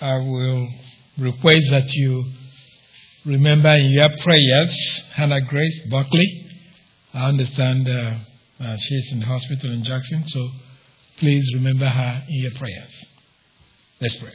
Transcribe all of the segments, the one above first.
I will request that you remember in your prayers Hannah Grace Buckley. I understand she's in the hospital in Jackson, so please remember her in your prayers. Let's pray.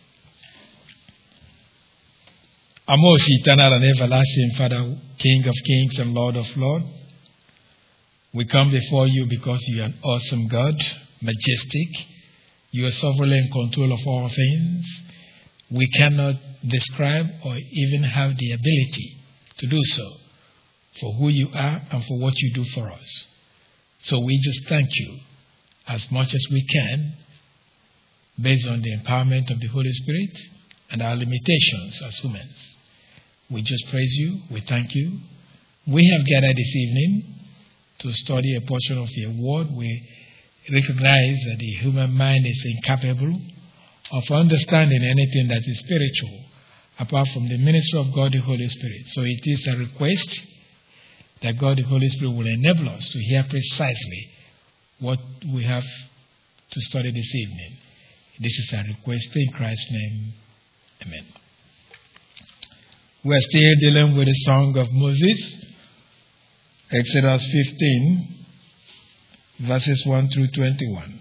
Our most eternal and everlasting Father, King of kings and Lord of lords, we come before you because you are an awesome God, majestic. You are sovereign in control of all things. We cannot describe or even have the ability to do so for who you are and for what you do for us. So we just thank you as much as we can based on the empowerment of the Holy Spirit and our limitations as humans. We just praise you. We thank you. We have gathered this evening to study a portion of your word. We recognize that the human mind is incapable of understanding anything that is spiritual apart from the ministry of God the Holy Spirit. So it is a request that God the Holy Spirit will enable us to hear precisely what we have to study this evening. This is a request in Christ's name. Amen. We are still dealing with the Song of Moses, Exodus 15, verses 1 through 21.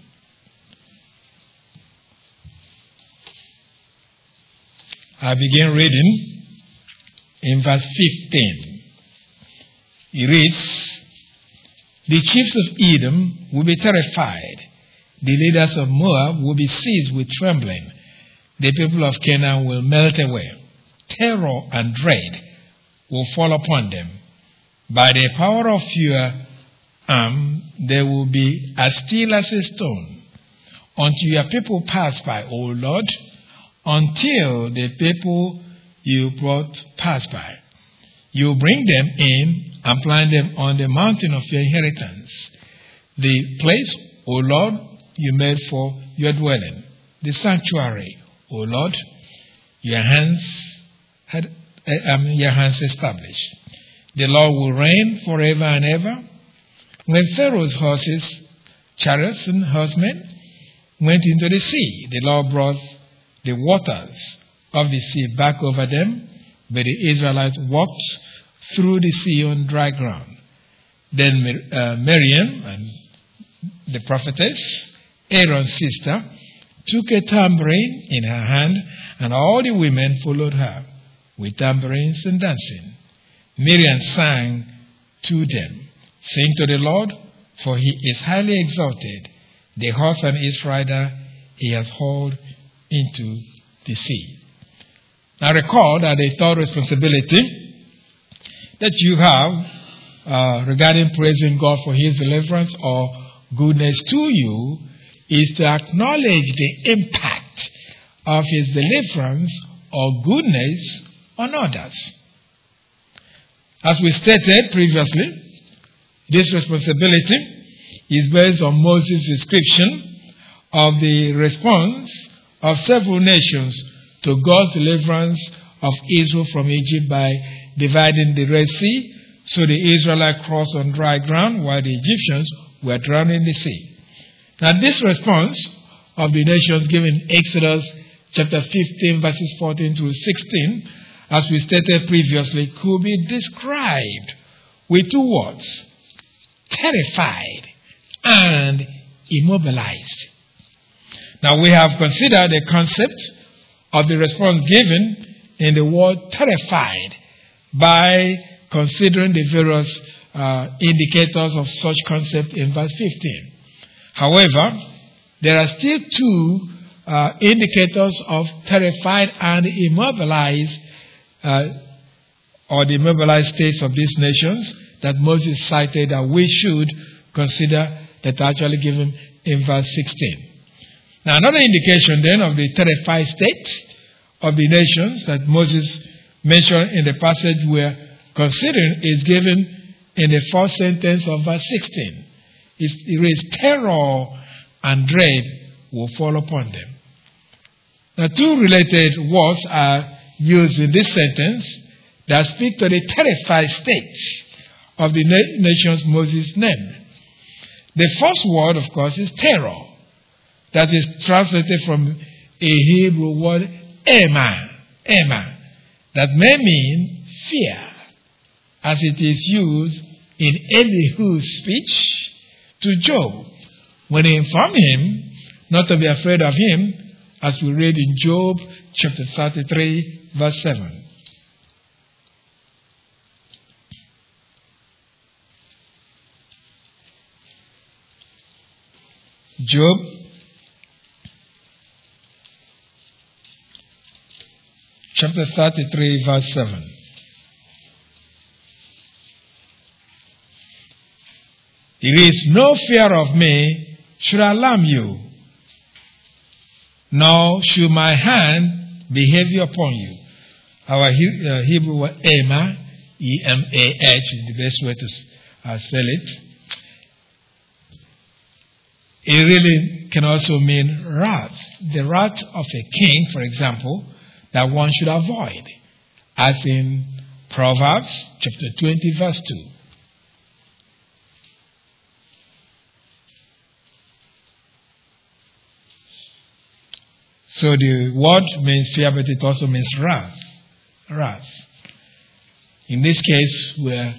I begin reading in verse 15. It reads, "The chiefs of Edom will be terrified. The leaders of Moab will be seized with trembling. The people of Canaan will melt away. Terror and dread will fall upon them. By the power of your arm, they will be as still as a stone. Until your people pass by, O Lord, until the people you brought pass by. You bring them in and plant them on the mountain of your inheritance, the place, O Lord, you made for your dwelling, the sanctuary, O Lord, your hands established. The Lord will reign forever and ever." When Pharaoh's horses, chariots, and horsemen went into the sea, the Lord brought the waters of the sea back over them, but the Israelites walked through the sea on dry ground. Then Miriam, and the prophetess, Aaron's sister, took a tambourine in her hand, and all the women followed her with tambourines and dancing. Miriam sang to them, "Sing to the Lord, for he is highly exalted. The horse and its rider he has hauled into the sea." Now recall that the third responsibility that you have regarding praising God for his deliverance or goodness to you is to acknowledge the impact of his deliverance or goodness on others. As we stated previously, this responsibility is based on Moses' description of the response of several nations to God's deliverance of Israel from Egypt by dividing the Red Sea, so the Israelites crossed on dry ground while the Egyptians were drowned in the sea. Now this response of the nations given in Exodus chapter 15 verses 14 through 16, as we stated previously, could be described with two words: terrified and immobilized. Now we have considered the concept of the response given in the word terrified by considering the various indicators of such concept in verse 15. However, there are still two indicators of terrified and immobilized or the immobilized states of these nations that Moses cited that we should consider, that are actually given in verse 16. Now another indication then of the terrified state of the nations that Moses mentioned in the passage we're considering is given in the first sentence of verse 16. It reads, "Terror and dread will fall upon them." Now two related words are used in this sentence that speak to the terrified state of the nations Moses named. The first word, of course, is terror. That is translated from a Hebrew word, Ema, that may mean fear, as it is used in Elihu's speech to Job, when he informed him not to be afraid of him, as we read in Job chapter 33, verse 7. Job chapter 33, verse 7. It is no fear of me should alarm you, nor should my hand be heavy upon you. Our Hebrew word Emah, E-M-A-H, is the best way to spell it. It really can also mean wrath. The wrath of a king, for example, that one should avoid, as in Proverbs chapter 20, verse 2. So the word means fear, but it also means wrath. Wrath. In this case, where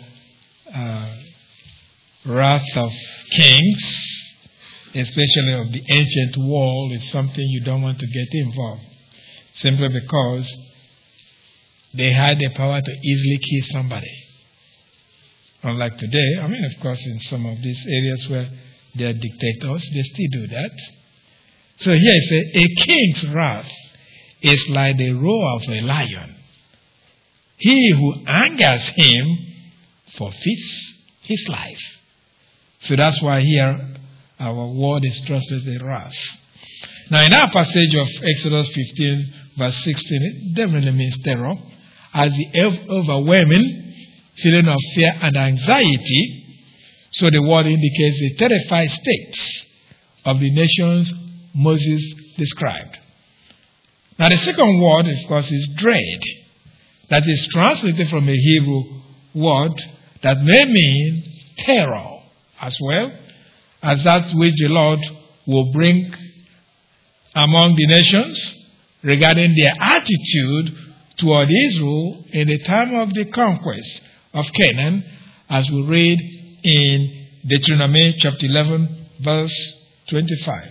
wrath of kings, especially of the ancient world, is something you don't want to get involved, simply because they had the power to easily kill somebody. Unlike today, of course, in some of these areas where they are dictators, they still do that. So here it says, a king's wrath is like the roar of a lion. He who angers him forfeits his life. So that's why here our word is translated wrath. Now in our passage of Exodus 15, verse 16, it definitely means terror, as the overwhelming feeling of fear and anxiety. So the word indicates the terrified state of the nations Moses described. Now the second word, of course, is dread. That is translated from a Hebrew word that may mean terror as well as that which the Lord will bring among the nations regarding their attitude toward Israel in the time of the conquest of Canaan, as we read in Deuteronomy chapter 11, verse 25.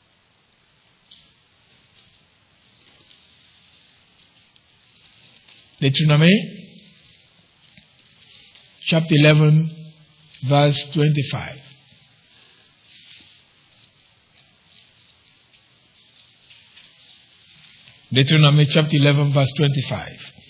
Deuteronomy chapter 11, verse 25. Deuteronomy chapter 11, verse 25.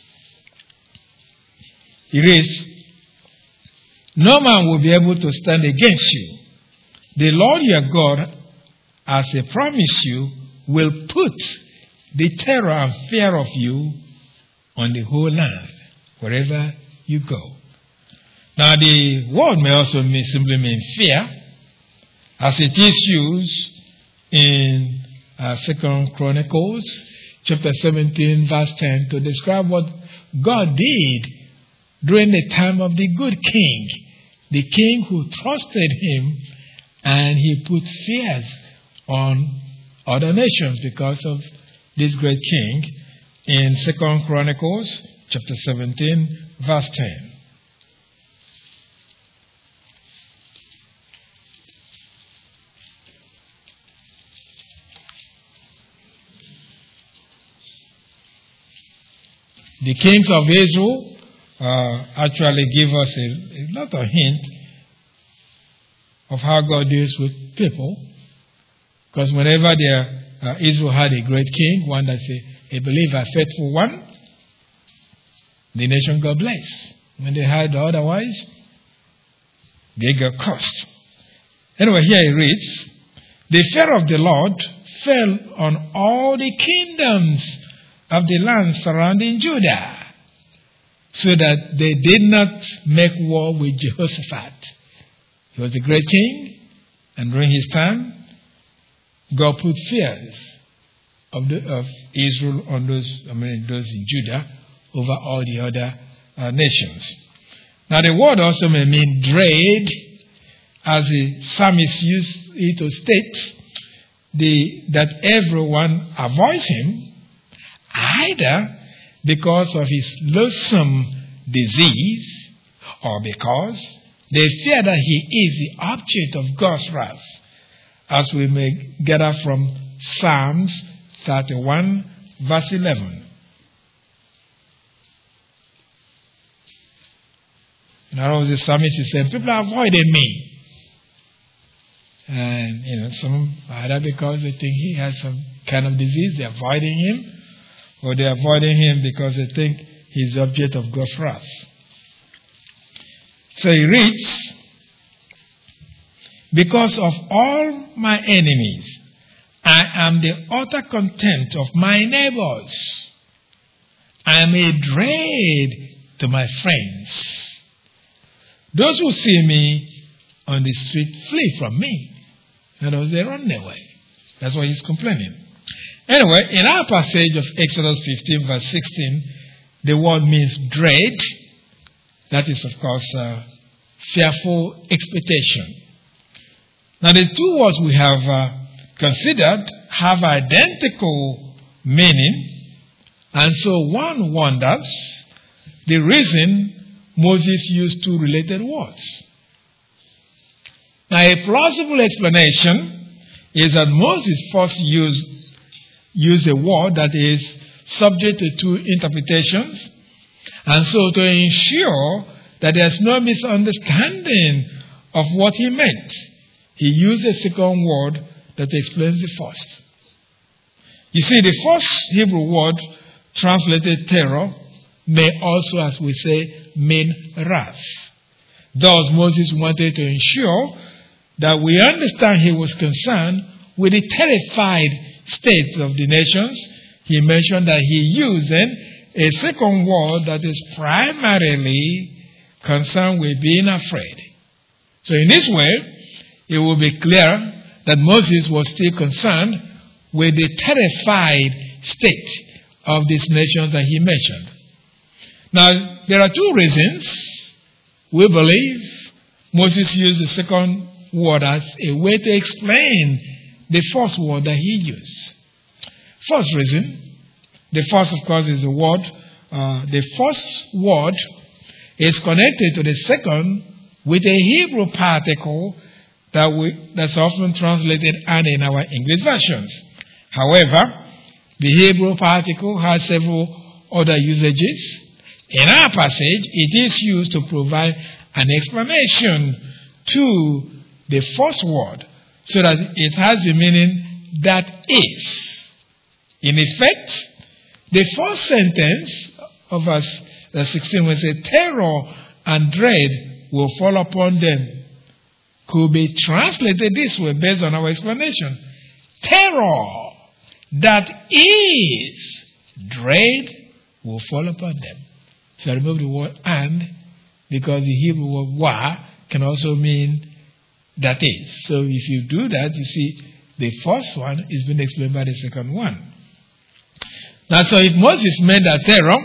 It reads, no man will be able to stand against you. The Lord your God, as he promised you, will put the terror and fear of you on the whole land, wherever you go. Now the word may also simply mean fear, as it is used in 2 Chronicles chapter 17, verse 10, to describe what God did during the time of the good king, the king who trusted him, and he put fears on other nations because of this great king in 2 Chronicles chapter 17, verse 10. The kings of Israel actually give us a lot of hint of how God deals with people. Because whenever Israel had a great king, one that's a believer, a faithful one, the nation got blessed. When they had otherwise, they got cursed. Anyway, here it reads, the fear of the Lord fell on all the kingdoms of the land surrounding Judah, so that they did not make war with Jehoshaphat. He was a great king, and during his time, God put fears of Israel on those in Judah over all the other nations. Now the word also may mean dread, as the psalmist used it to state that everyone avoids him either because of his loathsome disease or because they fear that he is the object of God's wrath, as we may gather from Psalms 31, verse 11. In other words, the psalmist is saying, people are avoiding me. And, some either because they think he has some kind of disease, they're avoiding him, or they're avoiding him because they think he's the object of God's wrath. So he reads, because of all my enemies, I am the utter contempt of my neighbors. I am a dread to my friends. Those who see me on the street flee from me. In other words, they run away. That's why he's complaining. Anyway, in our passage of Exodus 15, verse 16, the word means dread. That is, of course, fearful expectation. Now, the two words we have considered have identical meaning, and so one wonders the reason Moses used two related words. Now, a plausible explanation is that Moses first used a word that is subject to two interpretations, and so to ensure that there's no misunderstanding of what he meant, he used a second word that explains the first. You see, the first Hebrew word translated terror may also, as we say, mean wrath. Thus, Moses wanted to ensure that we understand he was concerned with the terrified state of the nations. He mentioned that he used then a second word that is primarily concerned with being afraid. So in this way, it will be clear that Moses was still concerned with the terrified state of these nations that he mentioned. Now, there are two reasons we believe Moses used the second word as a way to explain the first word that he used. First reason, the first, of course, is the word. The first word is connected to the second with a Hebrew particle that's often translated and in our English versions. However, the Hebrew particle has several other usages. In our passage, it is used to provide an explanation to the first word so that it has the meaning that is. In effect, the first sentence of verse 16 will say, terror and dread will fall upon them. Could be translated this way based on our explanation. Terror that is dread will fall upon them. So I remove the word and, because the Hebrew word wa can also mean that is. So if you do that, you see the first one is being explained by the second one. Now, so if Moses meant that terror,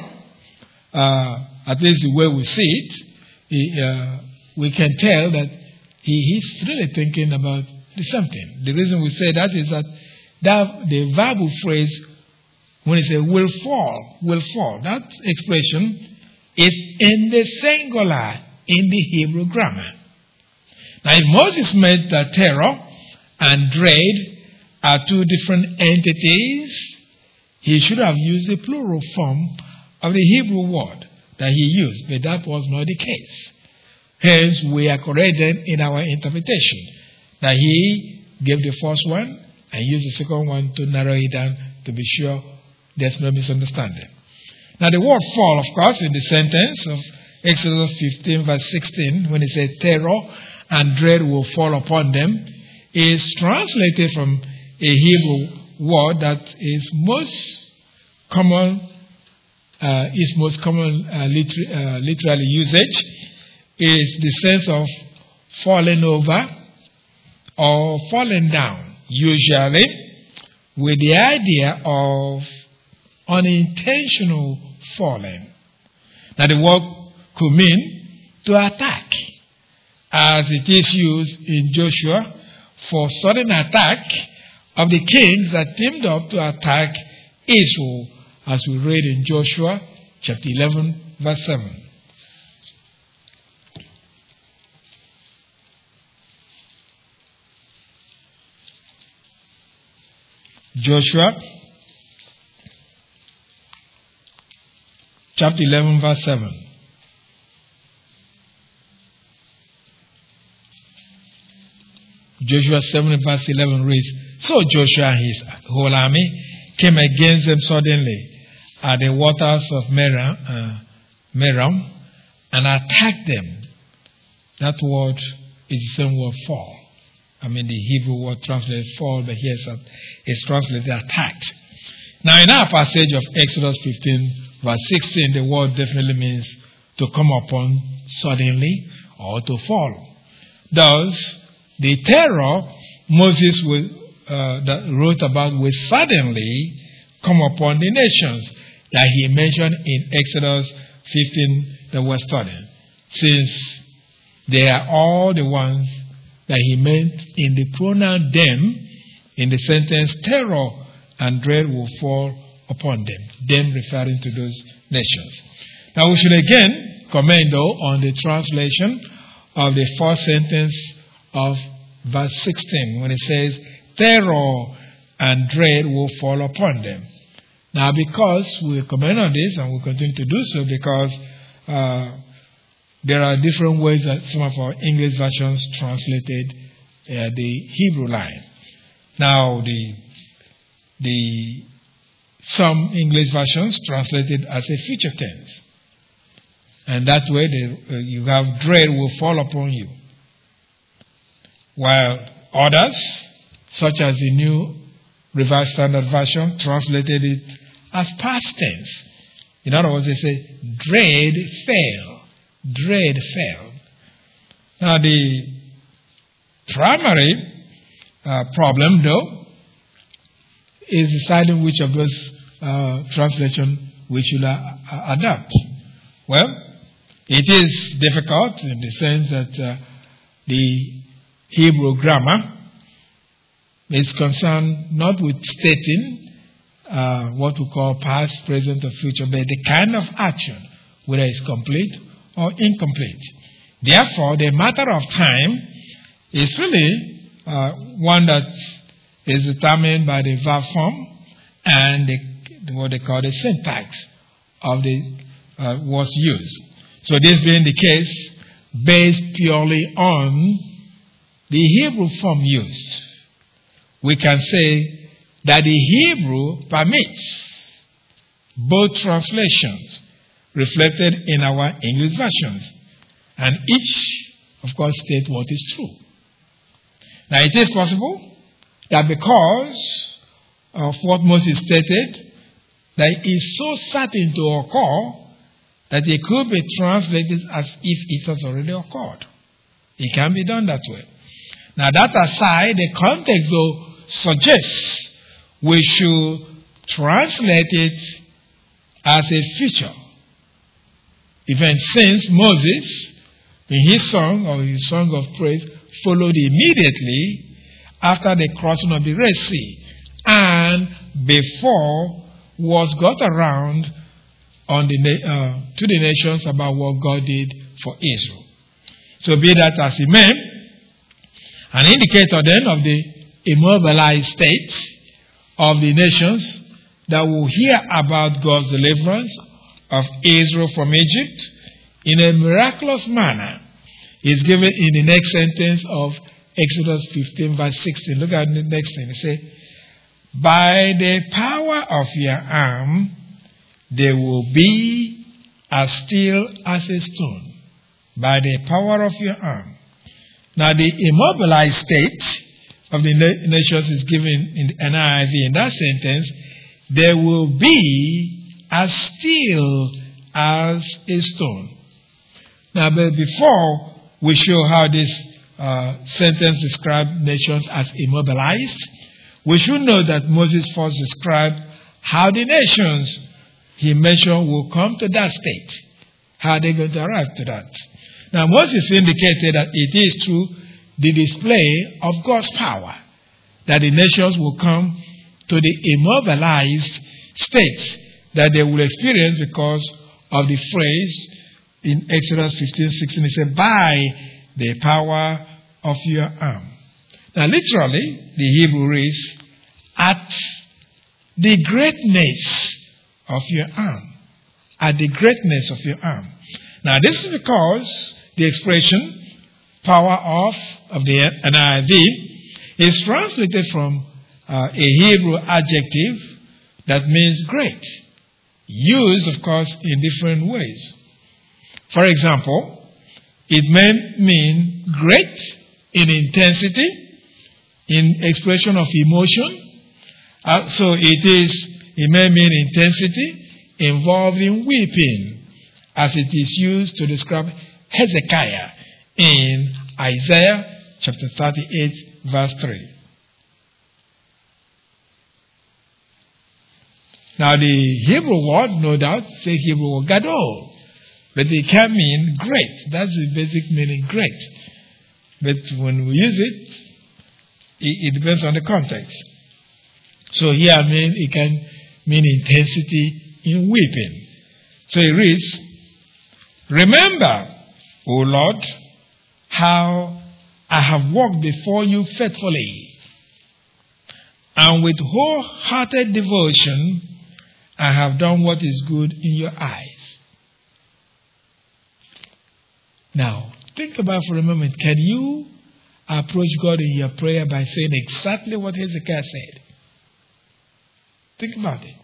at least the way we see it, we can tell that he's really thinking about something. The reason we say that is that the verbal phrase, when it says will fall, that expression is in the singular in the Hebrew grammar. Now, if Moses meant that terror and dread are two different entities, he should have used the plural form of the Hebrew word that he used, but that was not the case. Hence, we are correct then in our interpretation that he gave the first one and used the second one to narrow it down to be sure there's no misunderstanding. Now, the word fall, of course, in the sentence of Exodus 15, verse 16, when it says terror and dread will fall upon them, is translated from a Hebrew word that is most common, literally usage, is the sense of falling over or falling down, usually with the idea of unintentional falling. Now, the word could mean to attack, as it is used in Joshua for sudden attack of the kings that teamed up to attack Israel as we read in Joshua chapter 11, verse 7. Joshua chapter 11, verse 7. Joshua 7, verse 11 reads, So Joshua and his whole army came against them suddenly at the waters of Merom and attacked them. That word is the same word fall. The Hebrew word translated fall, but here it's translated attacked. Now, in our passage of Exodus 15, verse 16, the word definitely means to come upon suddenly or to fall. Thus, the terror Moses that wrote about will suddenly come upon the nations that he mentioned in Exodus 15 that we're studying, since they are all the ones that he meant in the pronoun them, in the sentence terror and dread will fall upon them referring to those nations. Now we should again comment though on the translation of the first sentence of verse 16 when it says terror and dread will fall upon them. Now because we comment on this and we'll continue to do so because there are different ways that some of our English versions translated the Hebrew line. Now some English versions translated as a future tense. And that way you have dread will fall upon you. While others, such as the New Revised Standard Version, translated it as past tense. In other words, they say, dread fell. Dread fell. Now, the primary problem, though, is deciding which of those translations we should adopt. Well, it is difficult in the sense that the Hebrew grammar is concerned not with stating what we call past, present, or future, but the kind of action, whether it's complete or incomplete. Therefore, the matter of time is really one that is determined by the verb form and what they call the syntax of the words used. So this being the case, based purely on the Hebrew form used, we can say that the Hebrew permits both translations reflected in our English versions, and each, of course, states what is true. Now, it is possible that because of what Moses stated, that it is so certain to occur that it could be translated as if it has already occurred. It can be done that way. Now, that aside, the context, though, suggests we should translate it as a future event, since Moses, in his song or his song of praise, followed immediately after the crossing of the Red Sea and before was got around to the nations about what God did for Israel. So be that as it may, an indicator then of the immobilized state of the nations that will hear about God's deliverance of Israel from Egypt in a miraculous manner is given in the next sentence of Exodus 15 verse 16. Look at the next thing. It says, by the power of your arm, they will be as still as a stone. By the power of your arm. Now, the immobilized state of the nations is given in the NIV in that sentence. They will be as still as a stone. Now, but before we show how this sentence describes nations as immobilized, we should know that Moses first described how the nations he mentioned will come to that state. How are they going to arrive to that? Now, Moses indicated that it is through the display of God's power that the nations will come to the immobilized state that they will experience because of the phrase in Exodus 15:16. It said, by the power of your arm. Now, literally, the Hebrew reads, at the greatness of your arm. At the greatness of your arm. Now, this is because the expression power of the NIV is translated from a Hebrew adjective that means great, used, of course, in different ways. For example, it may mean great in intensity, in expression of emotion. It may mean intensity involved in weeping, as it is used to describe Hezekiah in Isaiah chapter 38, verse 3. Now, the Hebrew word, no doubt, say Hebrew word gadol, but it can mean great. That's the basic meaning, great. But when we use it depends on the context. So here, it can mean intensity in weeping. So it reads, remember, O Lord, how I have walked before you faithfully, and with wholehearted devotion I have done what is good in your eyes. Now, think about for a moment, can you approach God in your prayer by saying exactly what Hezekiah said? Think about it.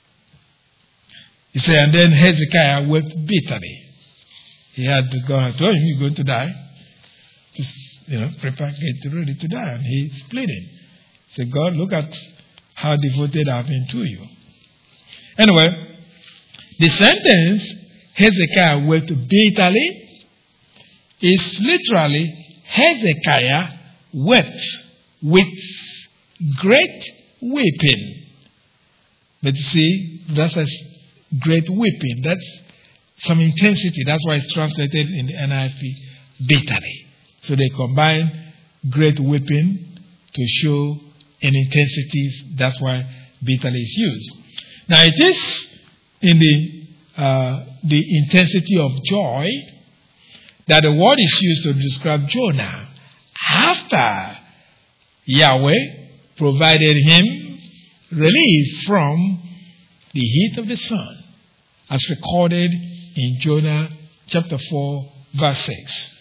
He said, and then Hezekiah wept bitterly. God had told him, you're going to die. Just, prepare, get ready to die. And he's pleading. He said, God, look at how devoted I've been to you. Anyway, the sentence, Hezekiah wept bitterly, is literally, Hezekiah wept with great weeping. But you see, that's a great weeping. That's some intensity. That's why it's translated in the NIV bitterly. So they combine great weeping to show an intensity. That's why bitterly is used. Now it is in the intensity of joy that the word is used to describe Jonah after Yahweh provided him relief from the heat of the sun, as recorded in Jonah chapter 4, verse 6.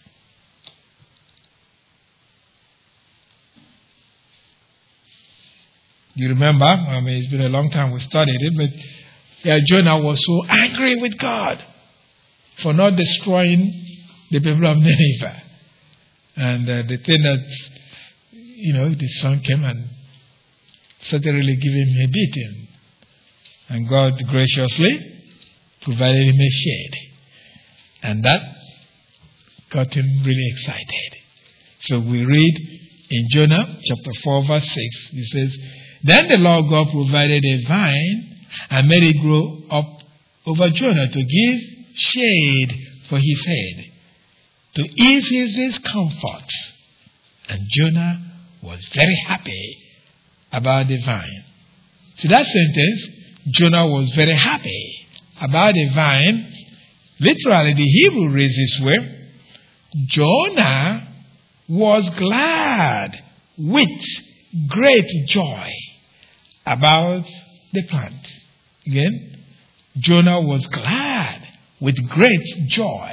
You remember, it's been a long time we studied it, but Jonah was so angry with God for not destroying the people of Nineveh. And the thing that, the sun came and certainly gave him a beating. And God graciously provided him a shade. And that got him really excited. So we read in Jonah chapter 4, verse 6, it says, then the Lord God provided a vine and made it grow up over Jonah to give shade for his head, to ease his discomfort. And Jonah was very happy about the vine. See that sentence, Jonah was very happy about the vine. Literally, the Hebrew reads this way, Jonah was glad with great joy about the plant. Again, Jonah was glad with great joy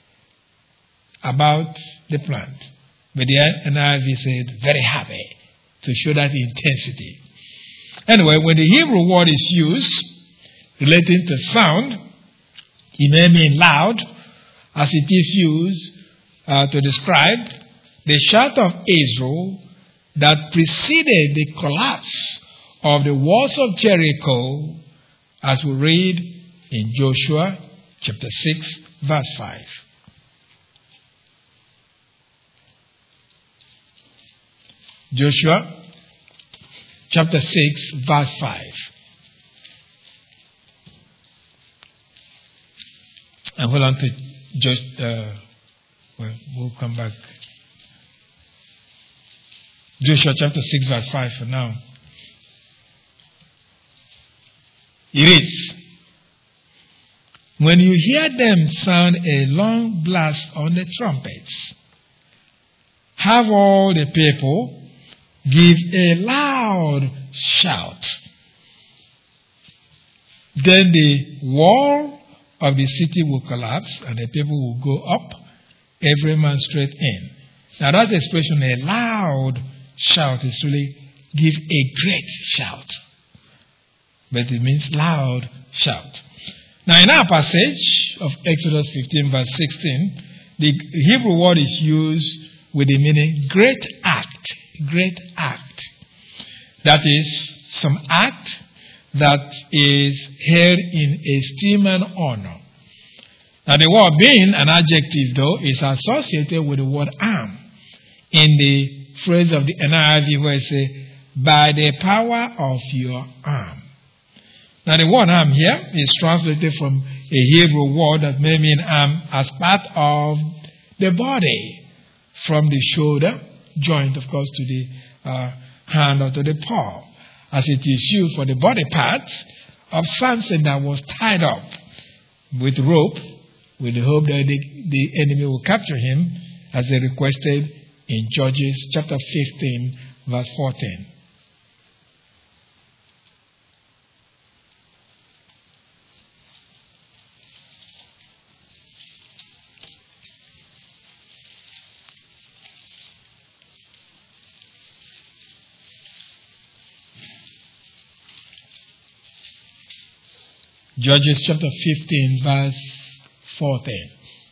about the plant. But the NIV said very happy to show that intensity. Anyway, when the Hebrew word is used relating to sound, it may mean loud, as it is used to describe the shout of Israel that preceded the collapse of the walls of Jericho, as we read in Joshua chapter 6, verse 5. Joshua chapter 6, verse 5. And hold on to we'll come back. Joshua chapter 6, verse 5 for now. It is. When you hear them sound a long blast on the trumpets, have all the people give a loud shout. Then the wall of the city will collapse and the people will go up, every man straight in. Now that expression, a loud shout, is really give a great shout. But it means loud shout. Now in our passage of Exodus 15 verse 16, the Hebrew word is used with the meaning great act. Great act. That is some act that is held in esteem and honor. Now the word being an adjective though is associated with the word am. In the phrase of the NIV where it says, by the power of your arm. Now the word arm here is translated from a Hebrew word that may mean arm as part of the body, from the shoulder joint, of course, to the hand or to the paw, as it is used for the body parts of Samson that was tied up with rope with the hope that the enemy will capture him, as they requested in Judges chapter 15 verse 14. Judges chapter 15 verse 14.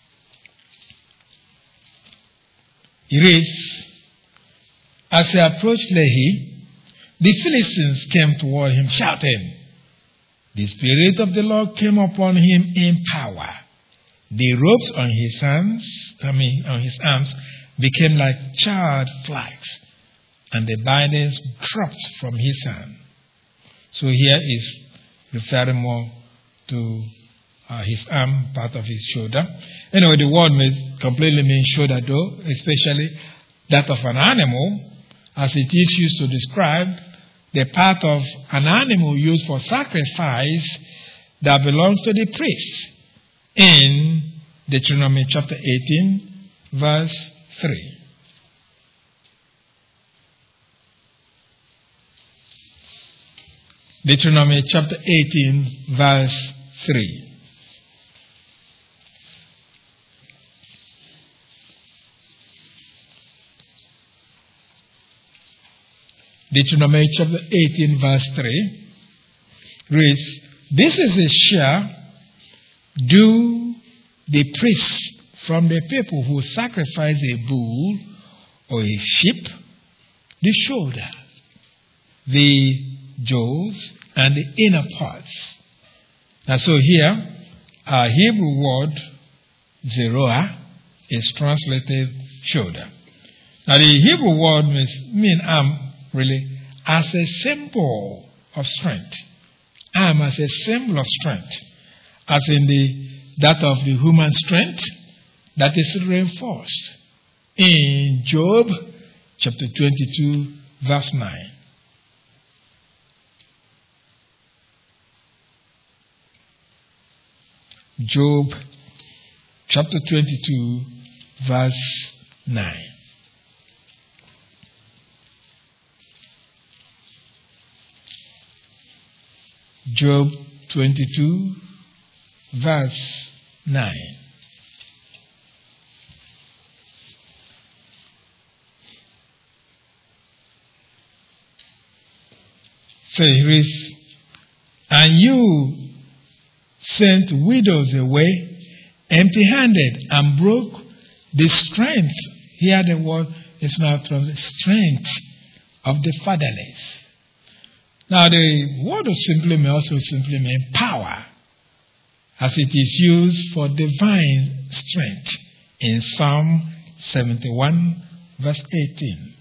It reads, as he approached Lehi, the Philistines came toward him shouting. The Spirit of the Lord came upon him in power. The ropes on his arms became like charred flax, and the bindings dropped from his hand. So here is referring more to his arm, part of his shoulder. Anyway, the word may completely mean shoulder though, especially that of an animal, as it is used to describe the part of an animal used for sacrifice that belongs to the priest in Deuteronomy chapter 18, verse 3. Deuteronomy chapter 18, verse 3. Deuteronomy chapter 18, verse 3 reads, this is a share due the priest from the people who sacrifice a bull or a sheep, the shoulder, the jaws, and the inner parts. And so here, our Hebrew word, zeroah, is translated shoulder. Now the Hebrew word means arm, really, as a symbol of strength. Arm as a symbol of strength. As in that of the human strength that is reinforced. In Job chapter 22, verse 9. Job chapter 22, verse 9. Job 22, verse 9. So here is, and you sent widows away empty-handed and broke the strength. Here the word is now from the strength of the fatherless. Now the word simply may also simply mean power, as it is used for divine strength in Psalm 71 verse 18.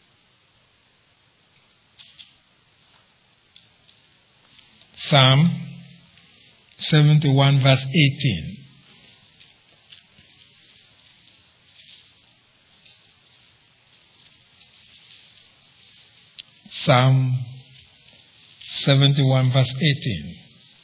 Psalm 71 verse 18. Psalm 71 verse 18.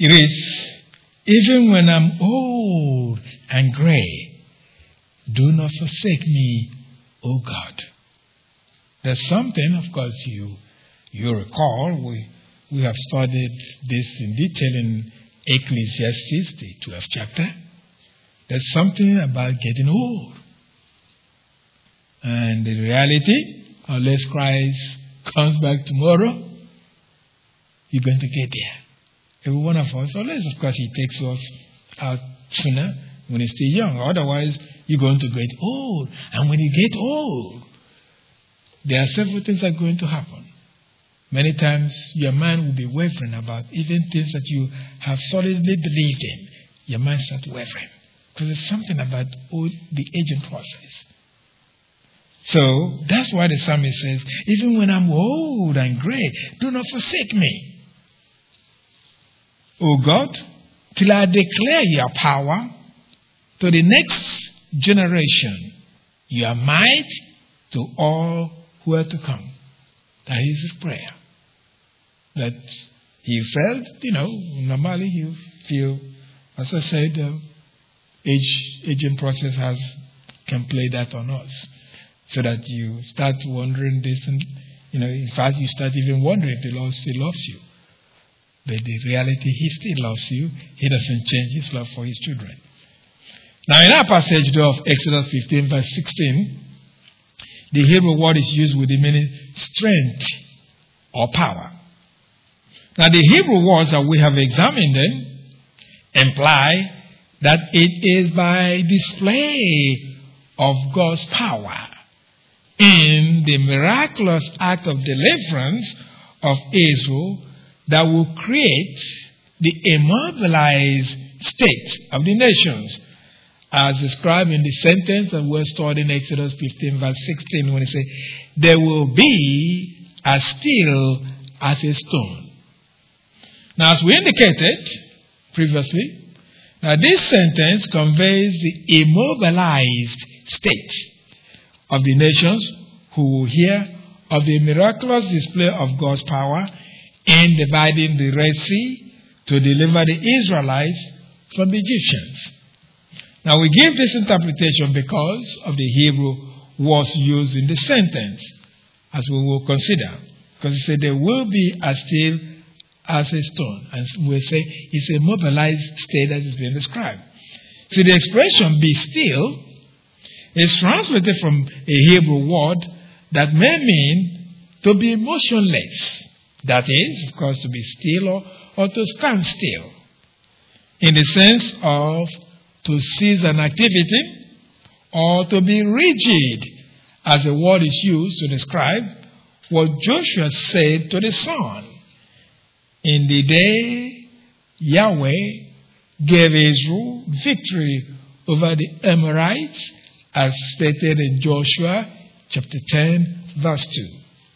It is, even when I'm old and gray, do not forsake me, O God. There's something, of course, you recall, we have studied this in detail in Ecclesiastes, the 12th chapter. There's something about getting old. And the reality, unless Christ comes back tomorrow, you're going to get there. Every one of us, unless, of course, he takes us out sooner when he's still young. Otherwise, you're going to get old. And when you get old, there are several things that are going to happen. Many times, your mind will be wavering about even things that you have solidly believed in. Your mind starts wavering. Because there's something about the aging process. So, that's why the psalmist says, even when I'm old and gray, do not forsake me. O God, till I declare your power to the next generation, your might to all who are to come. That is his prayer. That he felt, normally you feel, as I said, aging process can play that on us. So that you start wondering this and, in fact, you start even wondering if the Lord still loves you. But the reality, he still loves you. He doesn't change his love for his children. Now, in our passage of Exodus 15, verse 16, the Hebrew word is used with the meaning strength or power. Now, the Hebrew words that we have examined then imply that it is by display of God's power in the miraculous act of deliverance of Israel that will create the immobilized state of the nations, as described in the sentence that we're studying in Exodus 15, verse 16, when it says, "There will be as still as a stone." Now, as we indicated previously, now this sentence conveys the immobilized state of the nations who will hear of the miraculous display of God's power in dividing the Red Sea to deliver the Israelites from the Egyptians. Now, we give this interpretation because of the Hebrew words used in the sentence, as we will consider. Because it said there will be as still as a stone. And we'll say it's a mobilized state that is being described. So the expression "be still" is translated from a Hebrew word that may mean to be motionless. That is, of course, to be still or to stand still. In the sense of to cease an activity or to be rigid, as the word is used to describe what Joshua said to the sun. In the day Yahweh gave Israel victory over the Amorites, as stated in Joshua chapter 10, verse 2.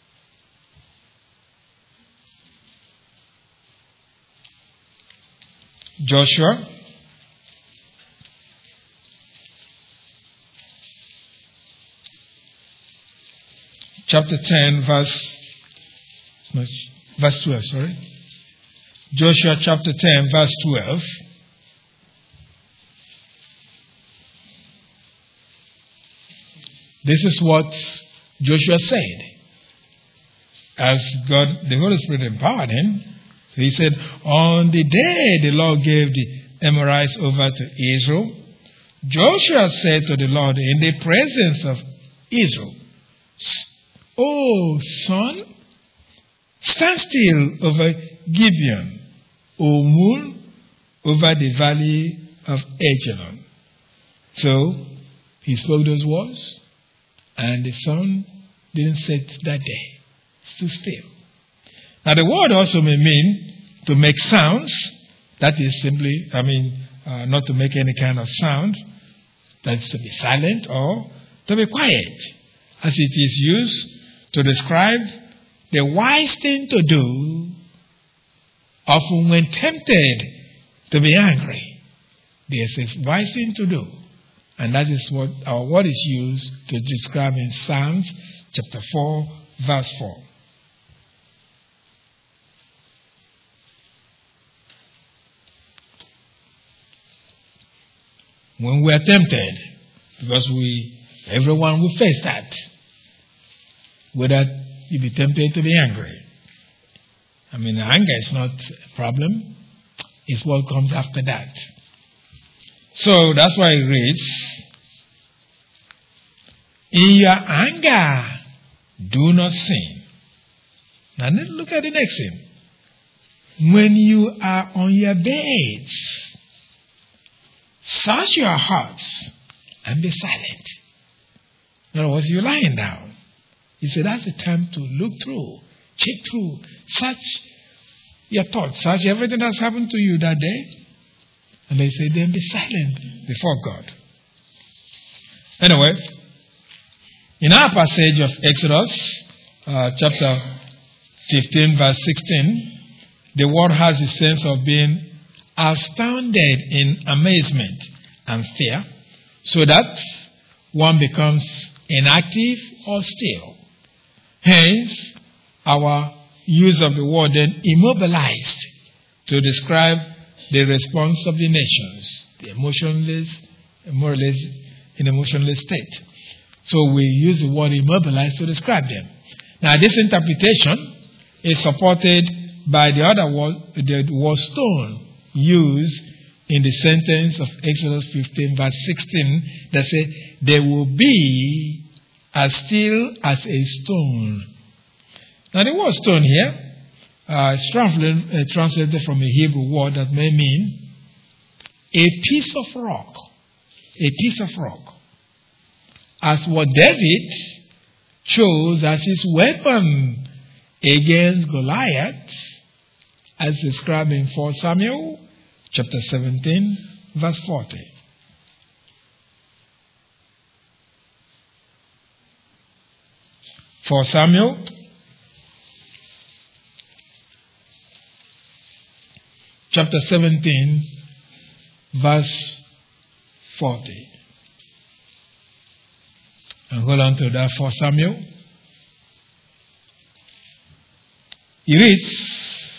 Joshua chapter 10, verse 12, sorry. Joshua chapter 10, verse 12. This is what Joshua said. As God, the Holy Spirit empowered him, he said, on the day the Lord gave the Amorites over to Israel, Joshua said to the Lord in the presence of Israel, "O sun, stand still over Gibeon, O moon, over the valley of Ajalon." So, he spoke those words, and the sun didn't set that day. Stood still. Now, the word also may mean to make sounds. That is simply, not to make any kind of sound. That is to be silent or to be quiet, as it is used to describe the wise thing to do, often when tempted to be angry. There's a wise thing to do. And that is what our word is used to describe in Psalms chapter 4, verse 4. when we are tempted, because everyone will face that. Whether you be tempted to be angry. Anger is not a problem. It's what comes after that. So that's why it reads, in your anger, do not sin. Now look at the next thing. When you are on your beds, search your hearts and be silent. In other words, you're lying down. He said that's the time to look through, check through, search your thoughts, search everything that's happened to you that day. And they say, then be silent before God. Anyway, in our passage of Exodus, chapter 15, verse 16, the word has a sense of being astounded in amazement and fear, so that one becomes inactive or still. Hence, our use of the word then immobilized to describe the response of the nations, the emotionless state. So we use the word immobilized to describe them. Now, this interpretation is supported by the other word, the word stone, used in the sentence of Exodus 15, verse 16, that says, they will be as still as a stone. Now, the word stone here is translated from a Hebrew word that may mean a piece of rock. A piece of rock. As what David chose as his weapon against Goliath, as described in 4 Samuel chapter 17, verse 40. For Samuel chapter 17, verse 40. And hold on to that for Samuel. He reads,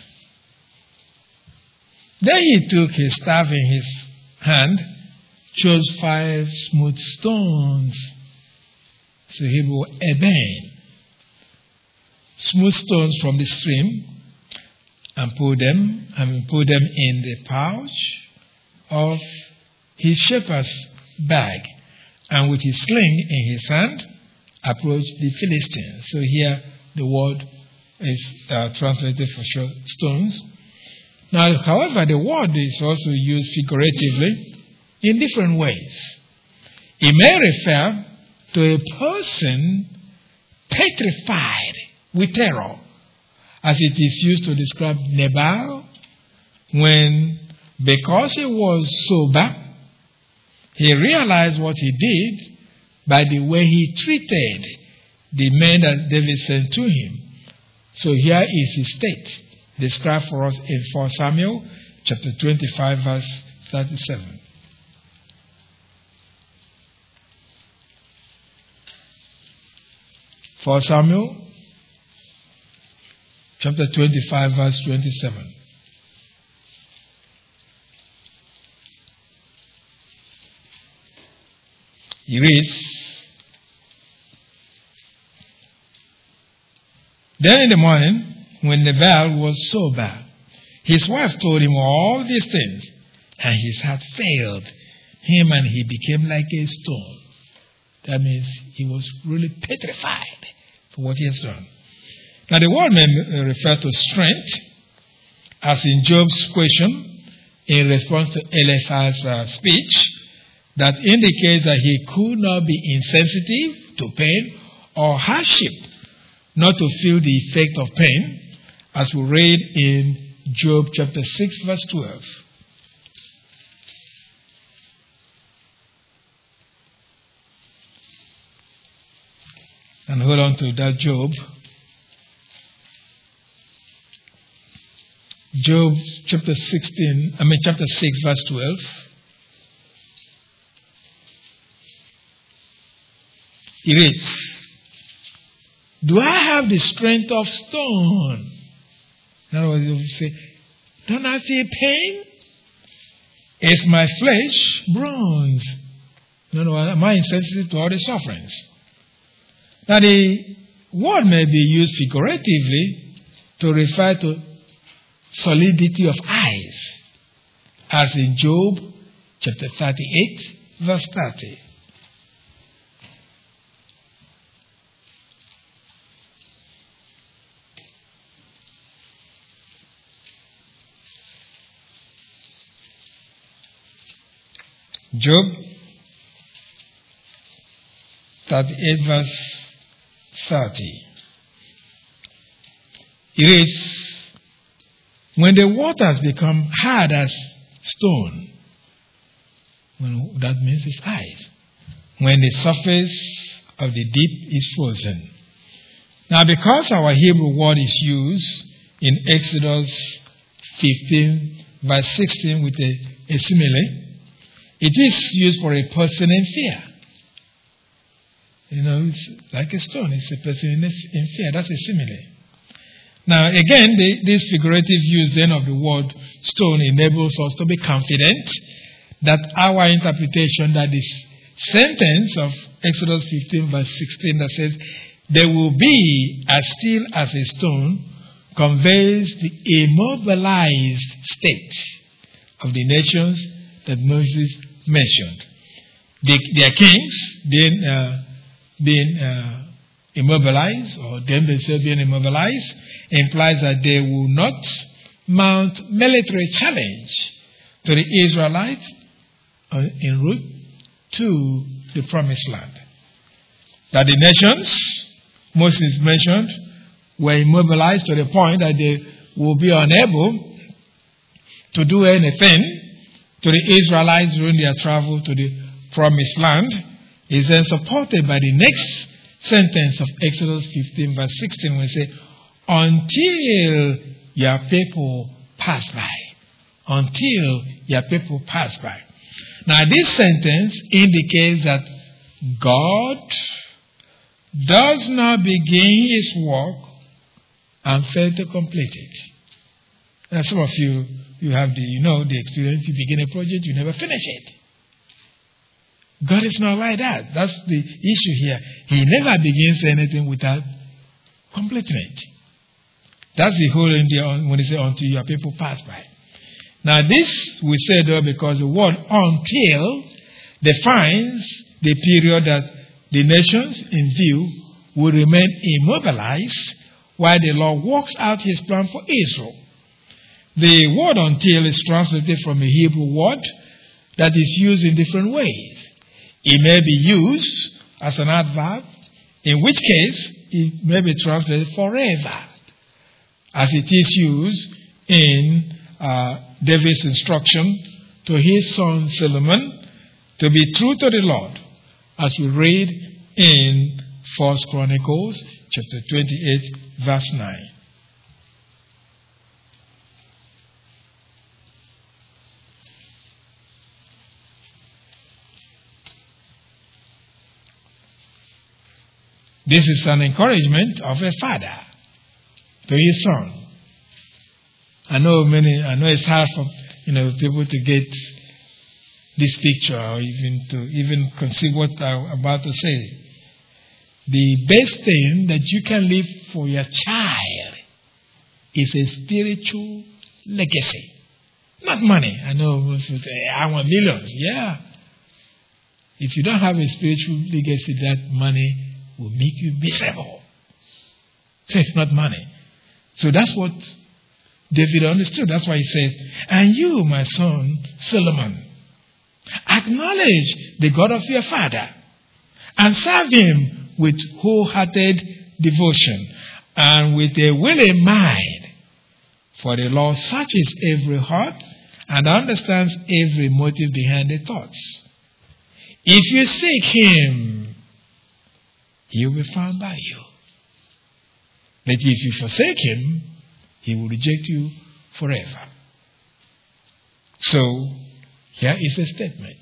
then he took his staff in his hand, chose 5 smooth stones, so Hebrew eben, smooth stones from the stream, and put them in the pouch of his shepherd's bag, and with his sling in his hand, approached the Philistines. So here the word is translated for stones. Now, however, the word is also used figuratively in different ways. It may refer to a person petrified with terror, as it is used to describe Nabal when, because he was sober, he realized what he did by the way he treated the men that David sent to him. So here is his state, described for us in 4 Samuel chapter 25, verse 37. For Samuel chapter 25, verse 27. He reads, then in the morning, when Nabal was sober, his wife told him all these things, and his heart failed him, and he became like a stone. That means he was really petrified for what he has done. Now, the word may refer to strength, as in Job's question in response to Eliphaz's speech, that indicates that he could not be insensitive to pain or hardship, not to feel the effect of pain, as we read in Job chapter 6, verse 12. And hold on to that Job. Job chapter 6, verse 12. He reads, do I have the strength of stone? In other words, you say, don't I feel pain? Is my flesh bronze? No, am I insensitive to all the sufferings? Now the word may be used figuratively to refer to solidity of eyes, as in Job chapter 38, verse 30. Job 38 verse 30. It reads, when the waters become hard as stone, that means his eyes, when the surface of the deep is frozen. Now because our Hebrew word is used in Exodus 15 verse 16 with a simile, it is used for a person in fear. It's like a stone. It's a person in fear. That's a simile. Now, again, this figurative use then of the word stone enables us to be confident that our interpretation, that this sentence of Exodus 15 verse 16 that says, "They will be as still as a stone," conveys the immobilized state of the nations that Moses mentioned. Their kings being immobilized, or them themselves being immobilized, implies that they will not mount military challenge to the Israelites en route to the promised land. That the nations Moses mentioned were immobilized to the point that they will be unable to do anything to the Israelites during their travel to the promised land, is then supported by the next sentence of Exodus 15 verse 16 when it says, until your people pass by. Until your people pass by. Now this sentence indicates that God does not begin his work and fail to complete it. Now some of you have the experience, you begin a project, you never finish it. God is not like that. That's the issue here. He never begins anything without completing it. That's the whole idea when he says, until your people pass by. Now this we say though because the word until defines the period that the nations in view will remain immobilized while the Lord works out his plan for Israel. The word until is translated from a Hebrew word that is used in different ways. It may be used as an adverb, in which case it may be translated forever, as it is used in David's instruction to his son Solomon to be true to the Lord, as we read in 1 Chronicles chapter 28, verse 9. This is an encouragement of a father to his son. I know it's hard for people to get this picture or even conceive what I'm about to say. The best thing that you can leave for your child is a spiritual legacy. Not money. I know most people say, I want millions. Yeah. If you don't have a spiritual legacy, that money will make you miserable. So it's not money. So that's what David understood. That's why he says, and you, my son Solomon, acknowledge the God of your father and serve him with wholehearted devotion and with a willing mind. For the Lord searches every heart and understands every motive behind the thoughts. If you seek him, he will be found by you. But if you forsake him, he will reject you forever. So, here is a statement.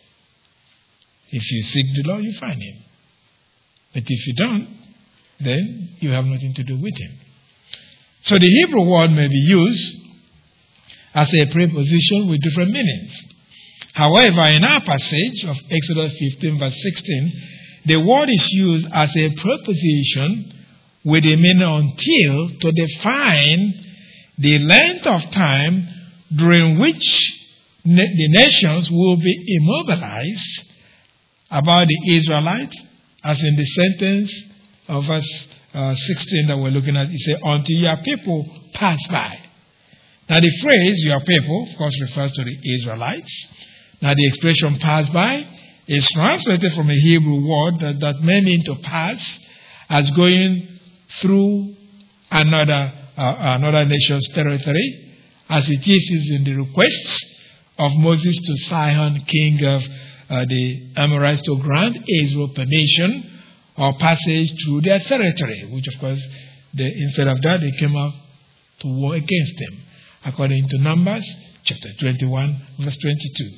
If you seek the Lord, you find him. But if you don't, then you have nothing to do with him. So the Hebrew word may be used as a preposition with different meanings. However, in our passage of Exodus 15 verse 16, the word is used as a preposition with a meaning until to define the length of time during which the nations will be immobilized about the Israelites, as in the sentence of verse 16 that we're looking at. It says, until your people pass by. Now the phrase, your people, of course, refers to the Israelites. Now the expression pass by is translated from a Hebrew word that may mean to pass, as going through another nation's territory, as it is in the request of Moses to Sihon, king of the Amorites, to grant Israel permission or passage through their territory, which of course, instead of that, they came out to war against them, according to Numbers chapter 21, verse 22.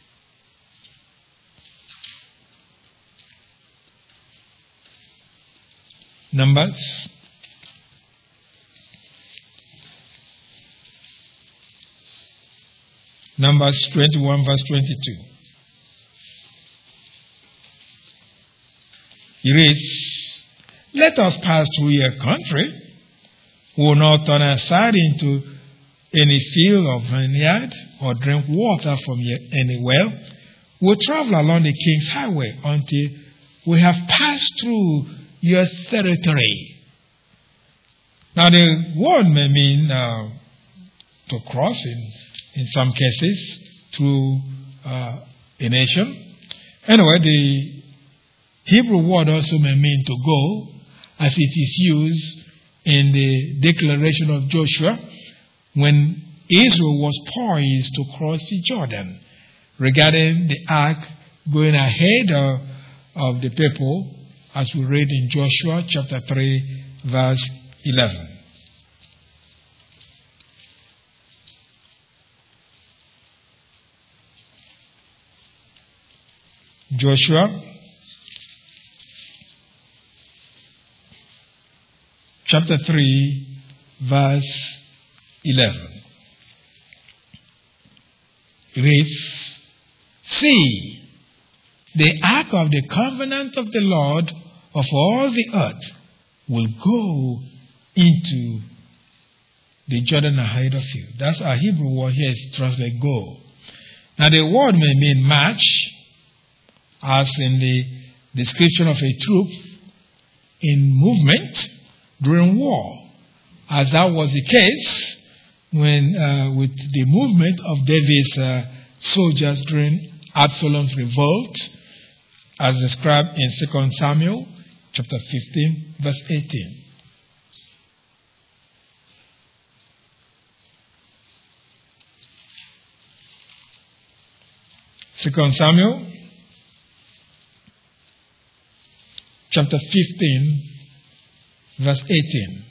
Numbers Numbers 21 verse 22. It reads, let us pass through your country. We will not turn aside into any field or vineyard or drink water from any well. We will travel along the king's highway until we have passed through your territory. Now the word may mean to cross in some cases through a nation. Anyway, the Hebrew word also may mean to go, as it is used in the declaration of Joshua when Israel was poised to cross the Jordan, regarding the ark going ahead of the people, as we read in Joshua chapter 3, verse 11. Joshua chapter 3, verse 11. It reads, see, the ark of the covenant of the Lord of all the earth will go into the Jordan ahead of you. That's our Hebrew word here, is translated go. Now the word may mean march, as in the description of a troop in movement during war, as that was the case when with the movement of David's soldiers during Absalom's revolt, as described in 2 Samuel chapter 15, verse 18. Second Samuel chapter 15, verse 18.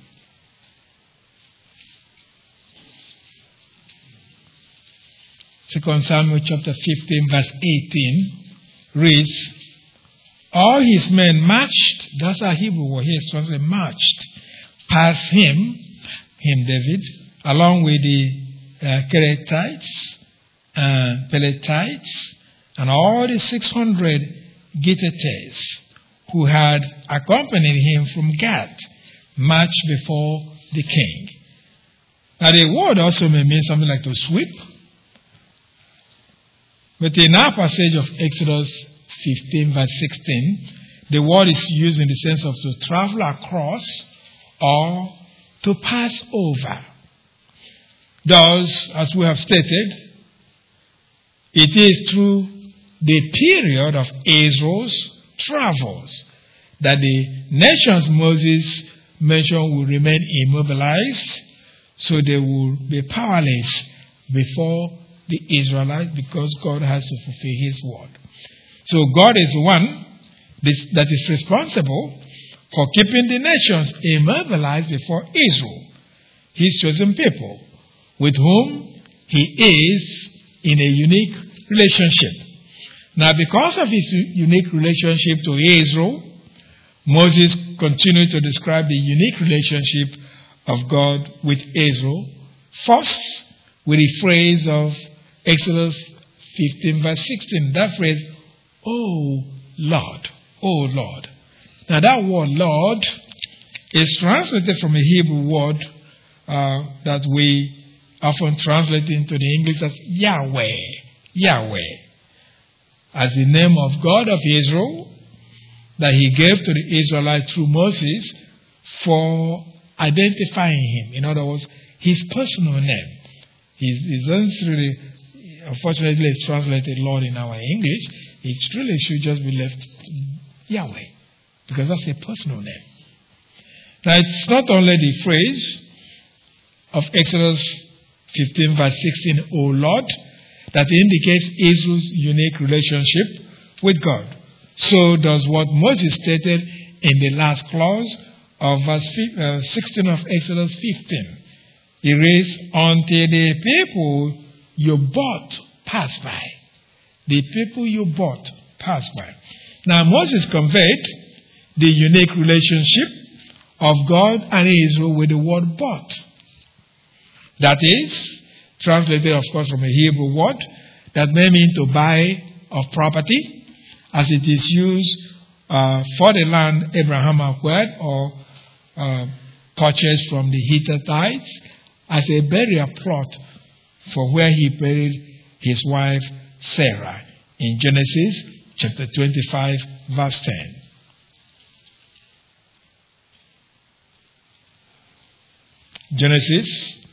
Second Samuel chapter 15, verse 18 reads, all his men marched, that's our Hebrew word here, translated marched, past him David, along with the Kerethites, Pelethites, and all the 600 Gitthites who had accompanied him from Gath, marched before the king. Now the word also may mean something like to sweep. But in our passage of Exodus 15 verse 16, the word is used in the sense of to travel across or to pass over. Thus, as we have stated, it is through the period of Israel's travels that the nations Moses mentioned will remain immobilized, so they will be powerless before the Israelites, because God has to fulfill his word. So God is one that is responsible for keeping the nations immobilized before Israel, his chosen people, with whom he is in a unique relationship. Now, because of his unique relationship to Israel, Moses continued to describe the unique relationship of God with Israel, first with the phrase of Exodus 15 verse 16. That phrase, "Oh Lord, oh Lord." Now that word Lord is translated from a Hebrew word that we often translate into the English as Yahweh. Yahweh. As the name of God of Israel that he gave to the Israelites through Moses for identifying him. In other words, his personal name. It doesn't really, unfortunately, it's translated Lord in our English. It really should just be left Yahweh, because that's a personal name. Now, it's not only the phrase of Exodus 15 verse 16, "O Lord," that indicates Israel's unique relationship with God. So does what Moses stated in the last clause of verse 16 of Exodus 15. He reads, "Until the people you bought pass by." The people you bought pass by. Now Moses conveyed the unique relationship of God and Israel with the word bought. That is, translated of course from a Hebrew word that may mean to buy of property, as it is used for the land Abraham acquired or purchased from the Hittites as a burial plot for where he buried his wife Sarah in Genesis chapter 25 verse 10. Genesis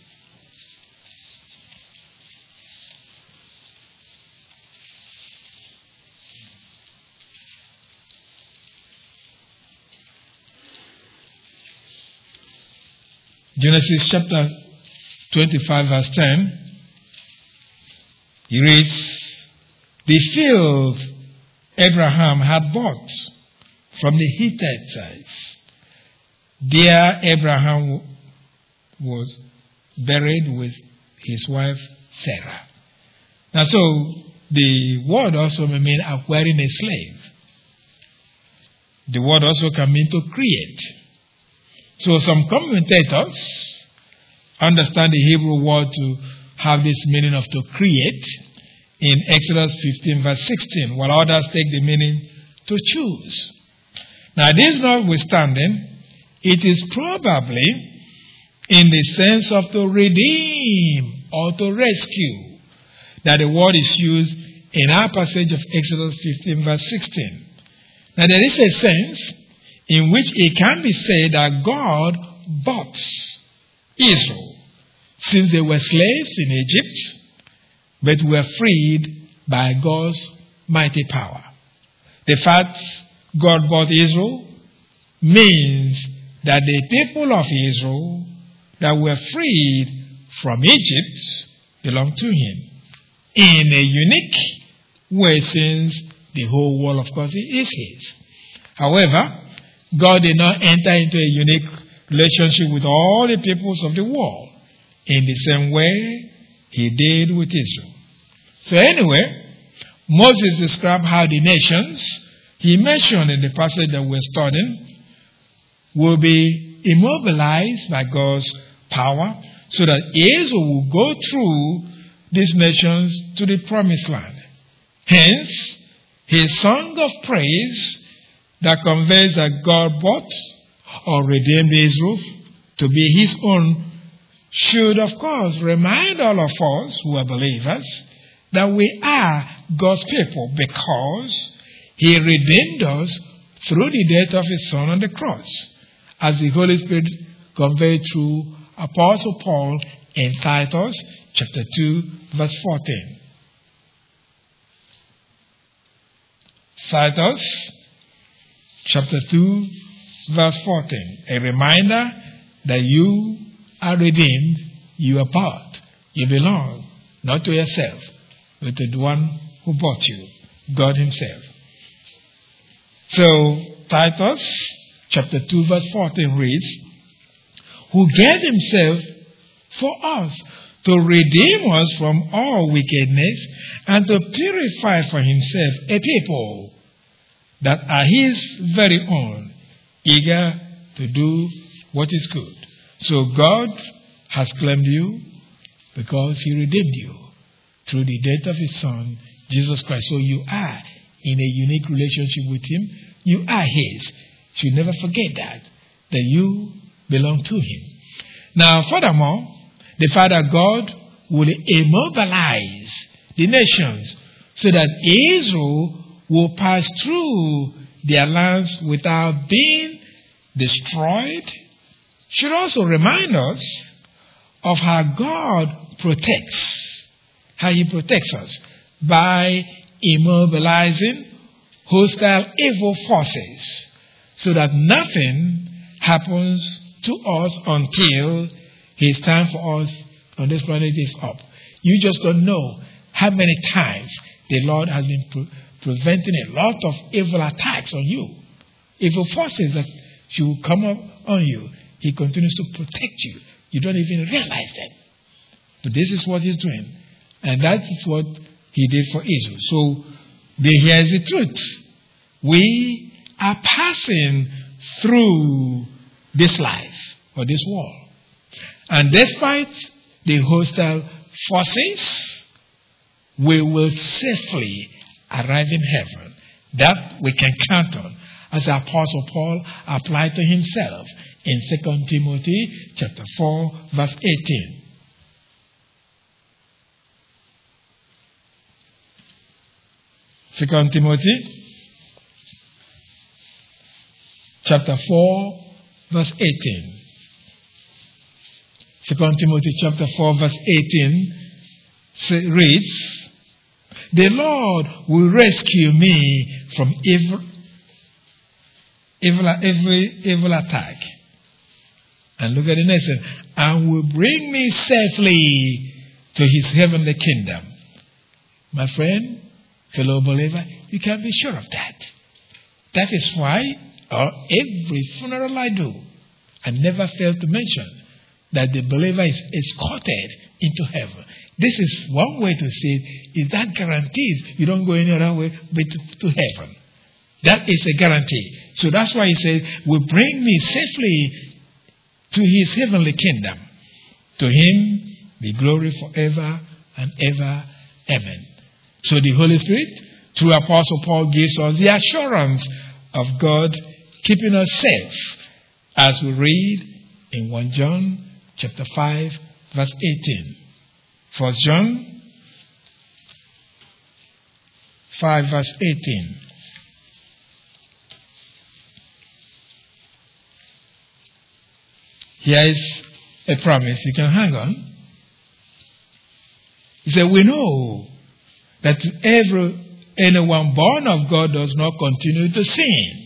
chapter 25 verse 10, he reads, "The field Abraham had bought from the Hittites. There Abraham was buried with his wife Sarah." Now so, the word also may mean acquiring a slave. The word also can mean to create. So some commentators understand the Hebrew word to have this meaning of to create in Exodus 15 verse 16, while others take the meaning to choose. Now this notwithstanding, it is probably in the sense of to redeem or to rescue that the word is used in our passage of Exodus 15 verse 16. Now there is a sense in which it can be said that God bought Israel since they were slaves in Egypt, but were freed by God's mighty power. The fact God bought Israel means that the people of Israel that were freed from Egypt belong to him in a unique way, since the whole world, of course, is his. However, God did not enter into a unique relationship with all the peoples of the world in the same way he did with Israel. So anyway, Moses described how the nations he mentioned in the passage that we're studying will be immobilized by God's power, so that Israel will go through these nations to the promised land. Hence, his song of praise that conveys that God bought or redeemed Israel to be his own should, of course, remind all of us who are believers that we are God's people, because he redeemed us through the death of his Son on the cross, as the Holy Spirit conveyed through Apostle Paul in Titus chapter 2 verse 14. Titus chapter 2 verse 14. A reminder that you are redeemed, you are bought, you belong not to yourself, but to the one who bought you, God himself. So Titus chapter 2 verse 14 reads, "Who gave himself for us to redeem us from all wickedness and to purify for himself a people that are his very own, eager to do what is good." So God has claimed you because he redeemed you through the death of his Son Jesus Christ. So you are in a unique relationship with Him. You are His. So you never forget that you belong to Him. Now, furthermore, the Father God will immobilize the nations so that Israel will pass through their lands without being destroyed. Should also remind us of how God protects, how He protects us by immobilizing hostile evil forces so that nothing happens to us until His time for us on this planet is up. You just don't know how many times the Lord has been preventing a lot of evil attacks on you. Evil forces that should come up on you. He continues to protect you. You don't even realize that. But this is what He's doing. And that is what He did for Israel. So here's the truth. We are passing through this life or this world. And despite the hostile forces, we will safely arrive in heaven. That we can count on, as the Apostle Paul applied to himself in 2 Timothy chapter 4, verse 18. Second Timothy chapter 4, verse 18. 2 Timothy chapter 4, verse 18 reads, "The Lord will rescue me from every evil attack." And look at the next one. "And will bring me safely to His heavenly kingdom." My friend, fellow believer, you can be sure of that. That is why every funeral I do, I never fail to mention that the believer is escorted into heaven. This is one way to say it, is that guarantees you don't go any other way but to heaven. That is a guarantee. So that's why He says, "will bring me safely to His heavenly kingdom. To Him be glory forever and ever. Amen." So the Holy Spirit, through Apostle Paul, gives us the assurance of God keeping us safe, as we read in 1 John chapter 5, verse 18. 1 John 5, verse 18. Here is a promise. You can hang on. He said, "We know that anyone born of God does not continue to sin.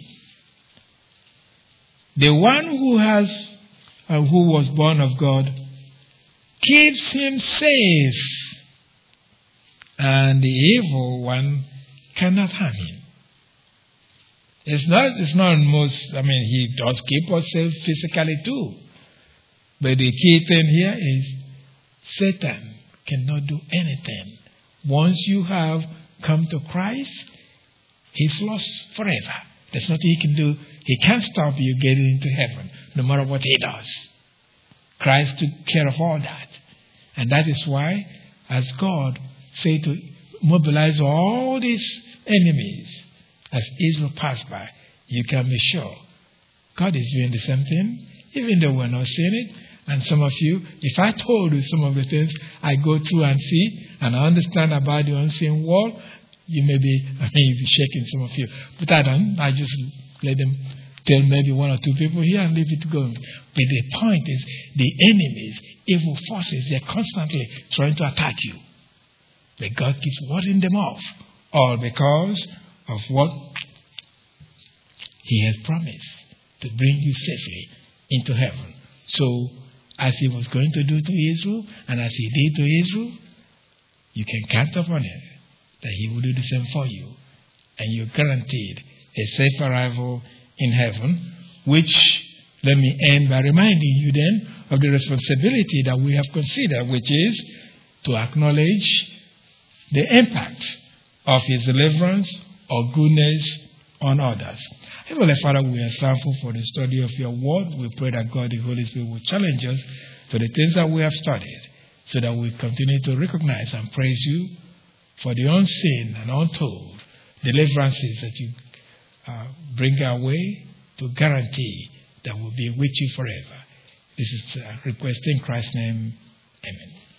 The one who was born of God keeps him safe, and the evil one cannot harm him." It's not he does keep us safe physically too. But the key thing here is Satan cannot do anything. Once you have come to Christ, he's lost forever. There's nothing he can do. He can't stop you getting into heaven, no matter what he does. Christ took care of all that. And that is why, as God said to mobilize all these enemies, as Israel passed by, you can be sure God is doing the same thing, even though we're not seeing it. And some of you, if I told you some of the things I go through and see, and I understand about the unseen world, you may be shaking, some of you. But I don't. I just let them tell maybe one or two people here and leave it go. But the point is, the enemies, evil forces, they're constantly trying to attack you. But God keeps warding them off, all because of what He has promised, to bring you safely into heaven. So, as He was going to do to Israel, and as He did to Israel, you can count upon it that He will do the same for you. And you're guaranteed a safe arrival in heaven, which, let me end by reminding you then of the responsibility that we have considered, which is to acknowledge the impact of His deliverance or goodness on others. Heavenly Father, we are thankful for the study of Your Word. We pray that God, the Holy Spirit, will challenge us to the things that we have studied, so that we continue to recognize and praise You for the unseen and untold deliverances that you bring our way, to guarantee that we'll be with you forever. This is a request in Christ's name. Amen.